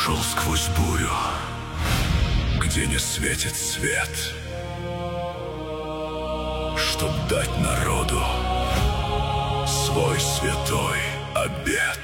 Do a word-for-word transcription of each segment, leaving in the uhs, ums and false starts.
прошел сквозь бурю, где не светит свет, чтоб дать народу свой святой обет.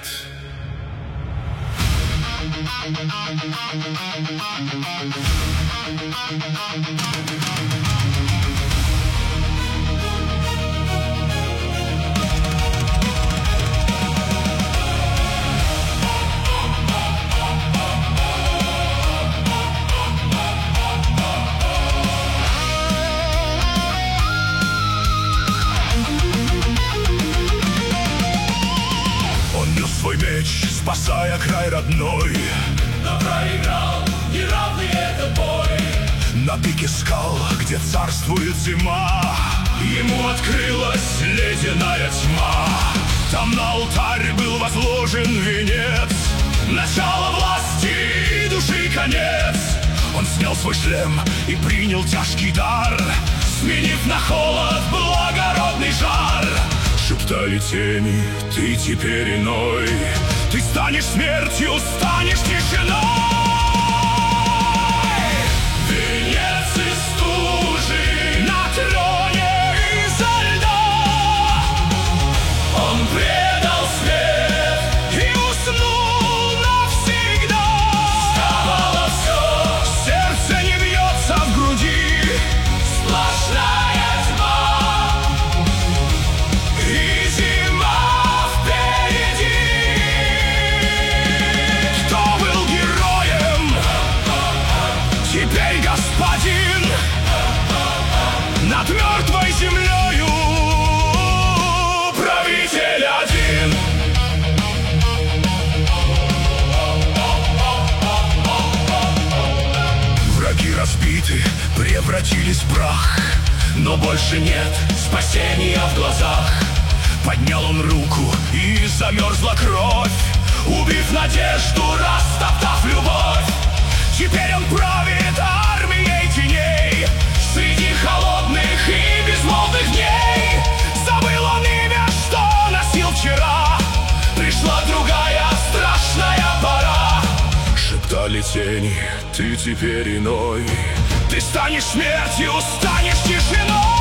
Свой меч, спасая край родной, но проиграл неравный этот бой. На пике скал, где царствует зима, ему открылась ледяная тьма. Там на алтарь был возложен венец, начало власти и души конец. Он снял свой шлем и принял тяжкий дар, сменив на холод благородный жар. Шептали тени, ты теперь иной, ты станешь смертью, станешь тишиной. Венец из стужи на троне изо льда. Он предал свет и уснул навсегда. Сковало все, сердце не бьется в груди, сплошная тьма. И зима впереди. Кто был героем, теперь господин над мертвой землею. Правитель один. Враги разбиты, превратились в прах, но больше нет спасения в глазах. Поднял он руку, и замерзла кровь, убив надежду, растоптав любовь. Теперь он правит армией теней среди холодных и безмолвных дней. Забыл он имя, что носил вчера, пришла другая страшная пора. Шептали тени, ты теперь иной, ты станешь смертью, станешь тишиной.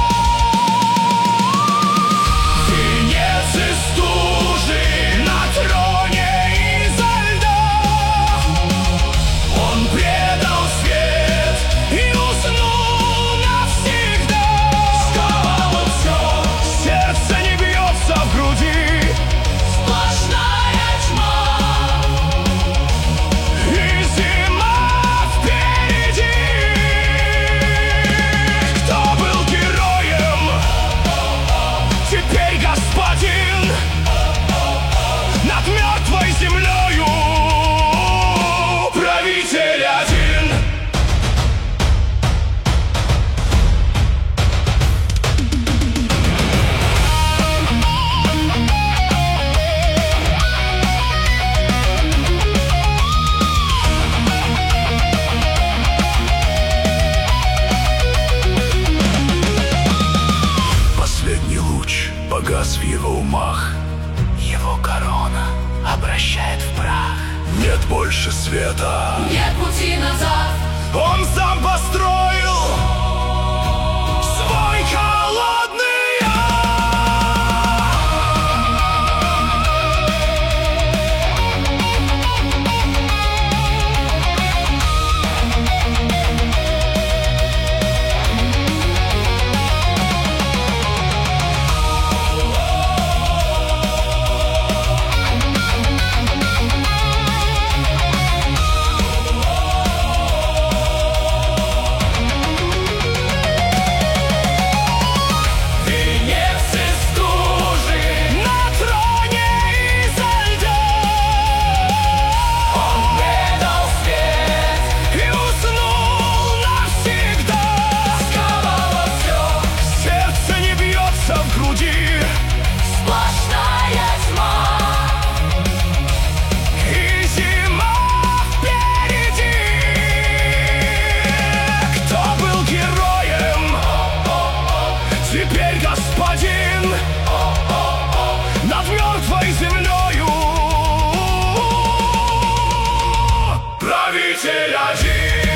Венец из стужи на троне изо льда. Он предал свет и уснул навсегда. Сковало все, сердце не бьется в груди, сплошная тьма. И зима впереди. Кто был героем, теперь господин над мертвой землею. Правитель один. Последний луч погас в его умах, Его корона обращает в прах. нет больше света, Нет пути назад. он сам построил свой холодный ад. Избавитель один.